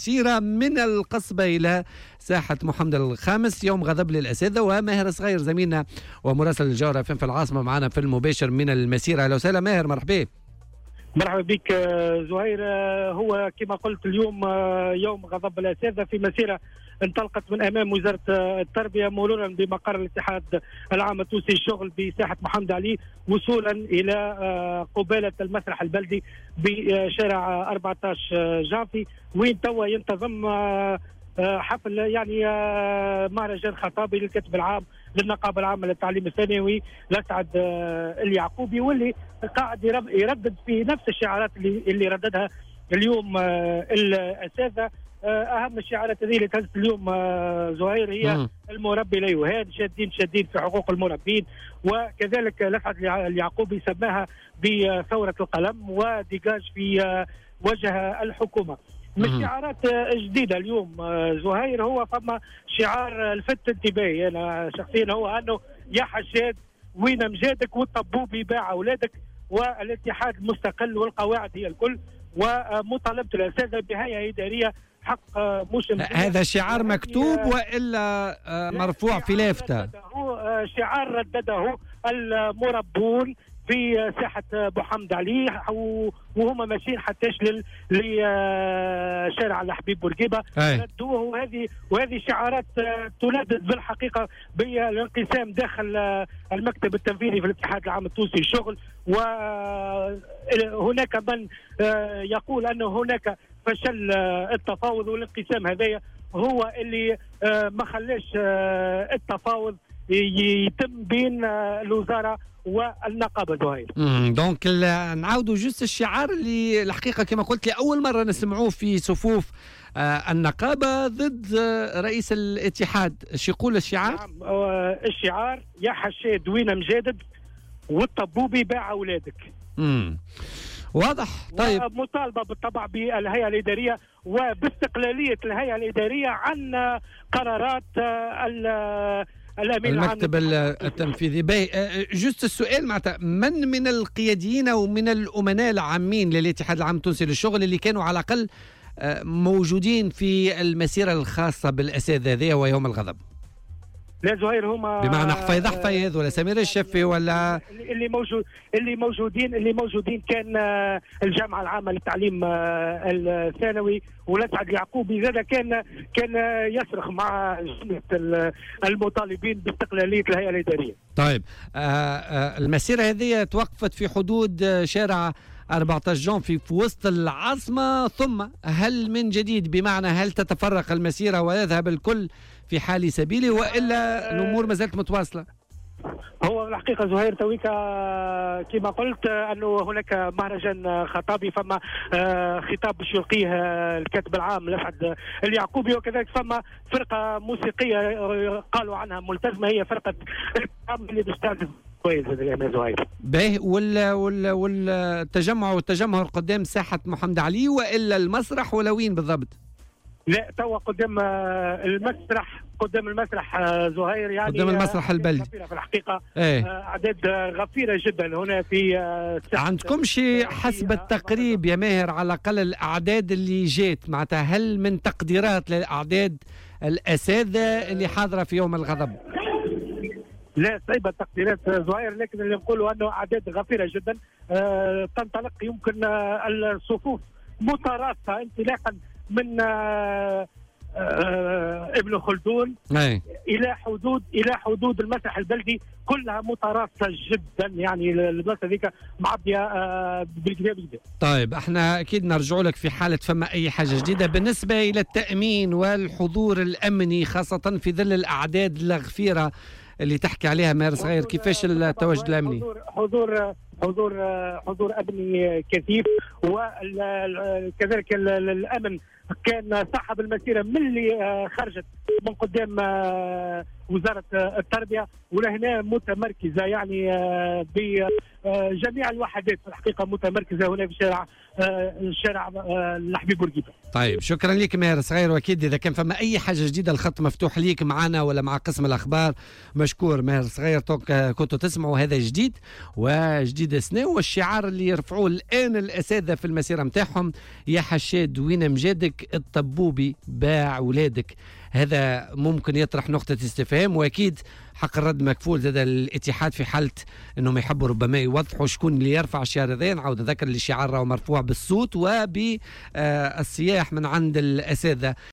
المسيرة من القصبة إلى ساحة محمد الخامس، يوم غضب للأساتذة. وماهر صغير زميلنا ومراسل الجوهرة في العاصمة معنا في المباشر من المسيرة. أهلا وسهلا ماهر، مرحبا. مرحبا بك زهير. هو كما قلت اليوم يوم غضب الأساتذة في مسيرة انطلقت من أمام وزارة التربية مرورا بمقر الاتحاد العام التونسي للشغل بساحة محمد علي، وصولا إلى قبالة المسرح البلدي بشارع 14 جانفي، وين توا ينتظم حفل يعني مهرجان خطابي للكاتب العام للنقابة العامة للتعليم الثانوي الأسعد اليعقوبي، واللي قاعد يردد في نفس الشعارات اللي رددها اليوم الأساتذة. أهم الشعارات هذه اللي تهزت اليوم زهير هي المربي لا يهان، شادين في حقوق المربين، وكذلك الأسعد اليعقوبي سماها بثورة القلم وديجاج في وجه الحكومة. من شعارات جديدة اليوم زهير هو فما شعار لفت انتباهي أنا شخصيا، هو أنه يا حشاد وين امجادك والطبوبي باع أولادك، والاتحاد المستقل والقواعد هي الكل، ومطالبة الأساتذة بهيئة إدارية حق مش هذا شعار مكتوب وإلا مرفوع في لافتة؟ شعار ردده المربون في ساحة محمد علي وهم ماشيين حتى لشارع الحبيب بورقيبة ردوه. وهذه شعارات تندد بالحقيقة بالانقسام داخل المكتب التنفيذي في الاتحاد العام التونسي للشغل. وهناك من يقول أن هناك فشل التفاوض، والانقسام هذايا هو اللي ما خلاش التفاوض يتم بين الوزارة والنقابة زهير. دونك نعاودوا جوست الشعار اللي الحقيقة كما قلت لأول مرة نسمعوه في صفوف النقابة ضد رئيس الاتحاد. ايش يقول الشعار؟ نعم، الشعار يا حشاد وين مجادد والطبوبي باع أولادك. واضح. طيب، مطالبة بالطبع بالهيئة الإدارية وباستقلالية الهيئة الإدارية عن قرارات المكتب التنفيذي. جوست السؤال معناتها من القياديين ومن الأمناء العامين للاتحاد العام التونسي للشغل اللي كانوا على الأقل موجودين في المسيرة الخاصة بالأساتذة ذي ويوم الغضب؟ لا زهير، هما بمعنى حفيظ ولا سمير الشفي ولا اللي موجودين كان الجامعة العامة للتعليم الثانوي والأسعد اليعقوبي زاد كان يصرخ مع جملة المطالبين باستقلالية الهيئة الإدارية. طيب، المسيرة هذه توقفت في حدود شارع 14 جون في وسط العاصمة، ثم هل من جديد؟ بمعنى هل تتفرق المسيرة ويذهب الكل في حال سبيله وإلا الأمور ما زالت متواصلة؟ هو الحقيقة زهير تويكا كما قلت أنه هناك مهرجان خطابي، فما خطاب باش يلقيه الكاتب العام الأسعد اليعقوبي، وكذلك فما فرقة موسيقية قالوا عنها ملتزمة هي فرقة اللي باش تعزف كويس هذا الأيام زهير. باهي، والتجمهر قدام ساحة محمد علي وإلا المسرح ولا وين بالضبط؟ لا توا قدام المسرح زهير، يعني قدام المسرح البلدي في الحقيقة. أعداد غفيرة جدا هنا في عندكم شيء حسب التقريب يا ماهر على الأقل الأعداد اللي جات؟ معناتها هل من تقديرات للأعداد الأساتذة اللي حاضرة في يوم الغضب؟ لا صعيبة التقديرات زهير، لكن اللي نقوله أنه أعداد غفيرة جدا تنطلق يمكن الصفوف متراصة انطلاقا من ابن خلدون الى حدود المسرح البلدي، كلها متراصه جدا، يعني البلاصه هذيك معبيه بالكدا. طيب، احنا اكيد نرجع لك في حاله فما اي حاجه جديده. بالنسبه الى التامين والحضور الامني خاصه في ظل الاعداد الغفيره اللي تحكي عليها ماهر صغير، كيفاش التواجد الامني؟ حضور امني كثيف، وكذلك الامن كان صاحب المسيره من اللي خرجت من قدام وزاره التربيه ولهنا متمركزه، يعني بجميع الوحدات في الحقيقه متمركزه هنا في شارع الحبيب بورقيبه. طيب، شكرا لك ماهر صغير، واكيد اذا كان فما اي حاجه جديده الخط مفتوح ليك معنا ولا مع قسم الاخبار. مشكور ماهر صغير. كنتوا تسمعوا هذا جديد وجديد سنة، والشعار اللي يرفعوه الان الاساتذه في المسيره نتاعهم يا حشاد وين مجادك ولادك الطبوبي باع ولادك. هذا ممكن يطرح نقطة استفهام، وأكيد حق الرد مكفول. زاد الاتحاد في حالة أنهم يحبوا ربما يوضحوا شكون اللي يرفع الشعار هذا. نعاود ذكر الشعار مرفوع بالصوت وبالسياح من عند الأساتذة.